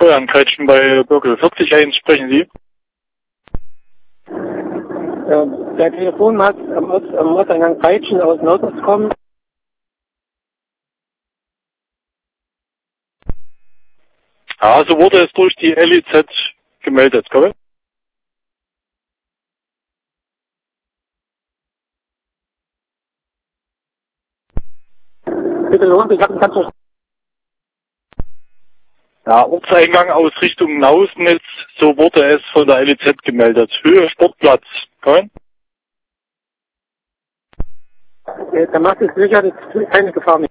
Herrn Kreitschen bei Bürgel 40 sprechen Sie? Der Telefonmast am Ortseingang Kreitschen aus Nordost kommt. Ja, so wurde es durch die LIZ gemeldet, gell? Bitte lohnt, ich habe ganz verstanden. Ja, Ortseingang aus Richtung Nausnitz, so wurde es von der LIZ gemeldet. Höhe Sportplatz, gell? Der Mast ist sicher, das ist keine Gefahr mehr.